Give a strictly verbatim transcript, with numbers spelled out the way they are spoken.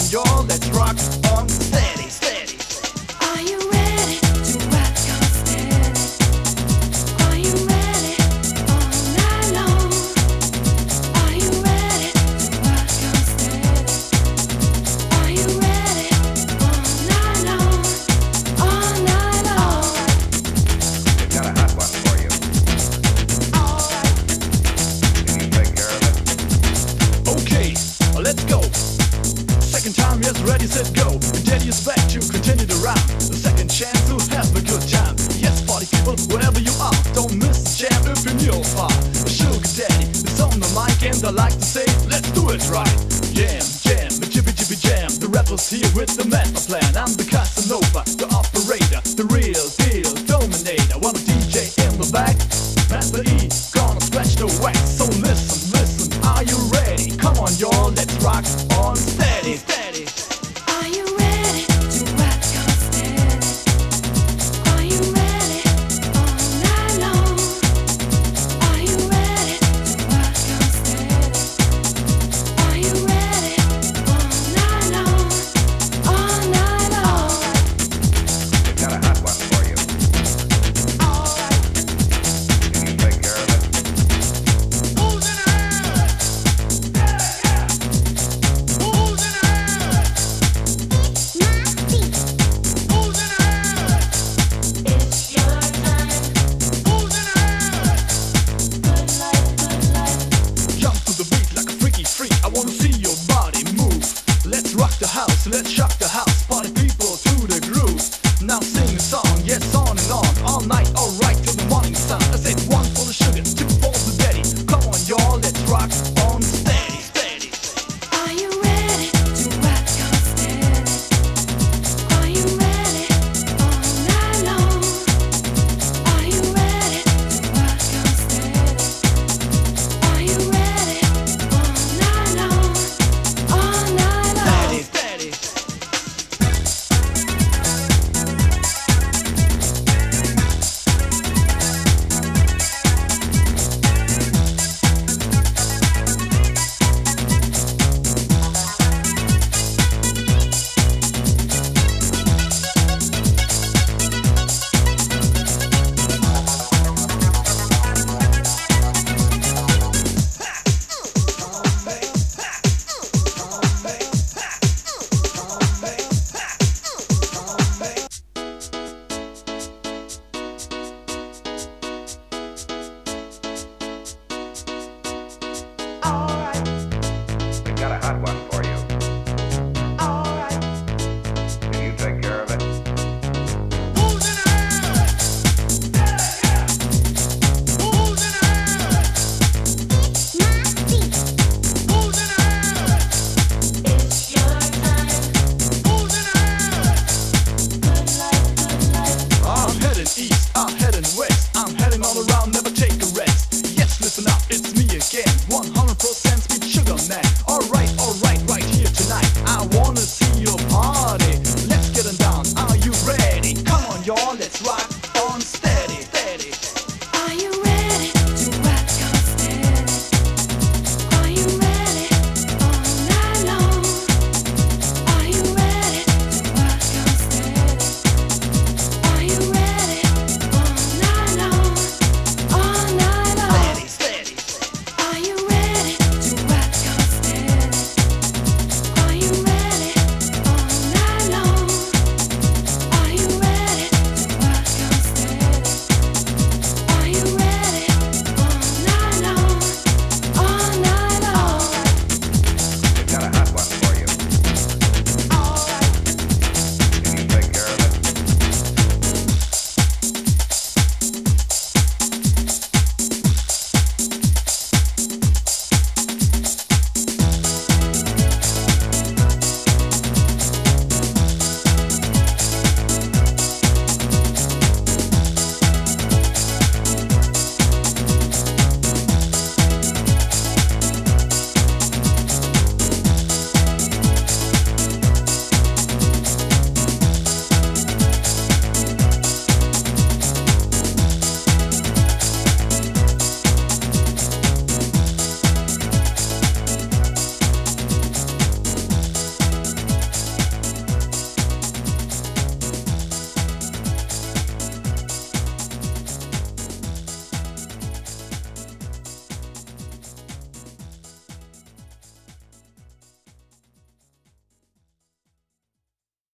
y'all, let's rock on steady, steady. Are you ready to rock on steady? Are you ready all night long? Are you ready to rock on steady? Are you ready all night long? All night long. We've got a hot one for you. Can you take care of it? Okay, let's go. Second time, yes, ready, set, go. And daddy is back to continue the round. The second chance to have a good time. Yes, party people, wherever you are, don't miss the jam if you're near or far. The sugar daddy is on the mic and I like to say, let's do it right. Jam, jam, the chippy chippy jam. The rappers here with the master plan. I'm the Casanova, the operator, the real deal dominator. Want a D J in the back? Master E, gonna scratch the wax. So listen, listen, are you ready? Come on, y'all, let's rock on steady, steady.